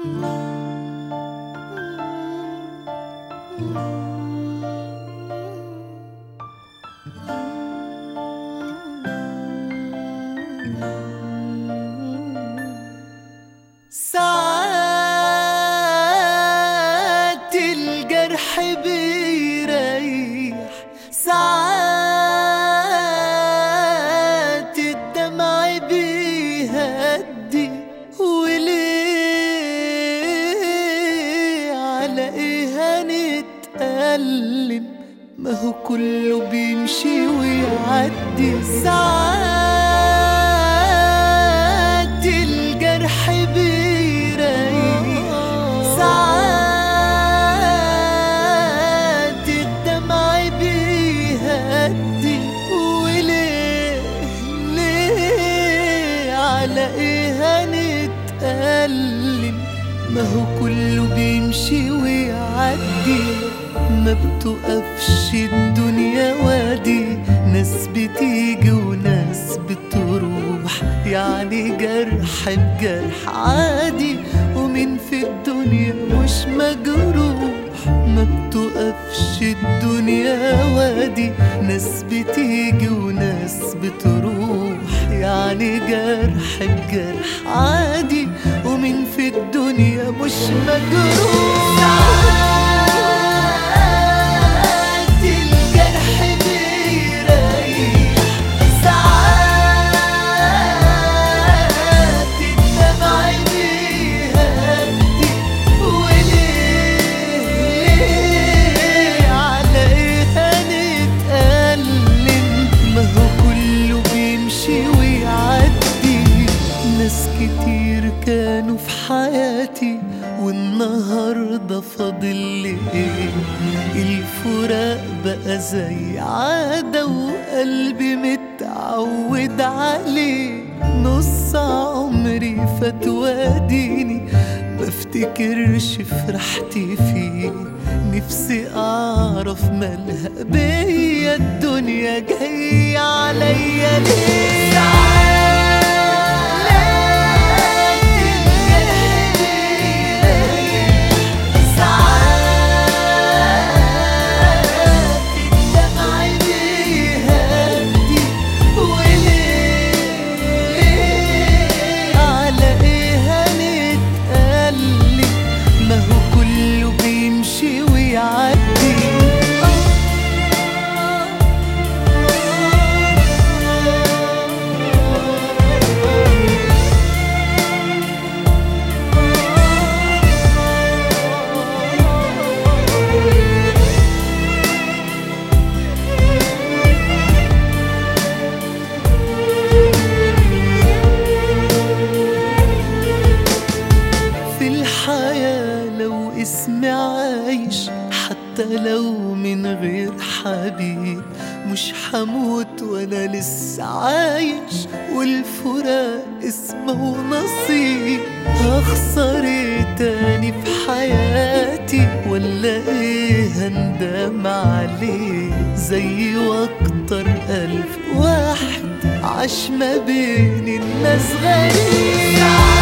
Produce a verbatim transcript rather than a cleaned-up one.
ساعات الجرح بيريح، ساعات الدمع بيهدي، وليه على ايه هنتألم؟ ما هو كله بيمشي ويعدي. ساعات الجرح بيريح، ساعات الدمع بيهدي، وليه ليه على ايه هنتألم؟ ما هو كله بيمشي ويعدي. ما بتقفش الدنيا وادي، ناس بتيجي وناس بتروح، يعني جرح بجرح عادي، ومين في الدنيا مش مجروح؟ ما بتقفش الدنيا وادي، ناس بتيجي وناس بتروح، يعني جرح بجرح عادي، ومين في الدنيا مش مجروح؟ ناس كتير كانوا في حياتي، والنهاردة فاضل لي ايه؟ الفراق بقى زي عادة، وقلبي متعود عليه. نص عمري فات واديني بفتكرش فرحتي فيه، نفسي اعرف مالها بيا الدنيا جاية عليا ليه؟ اسمي عايش حتى لو من غير حبيب، مش حموت وانا لسه عايش، والفراق اسمه نصيب. هخسر ايه تاني في حياتي؟ ولا ايه هندم عليه؟ زي واكتر الف واحد عاش ما بين الناس غريب.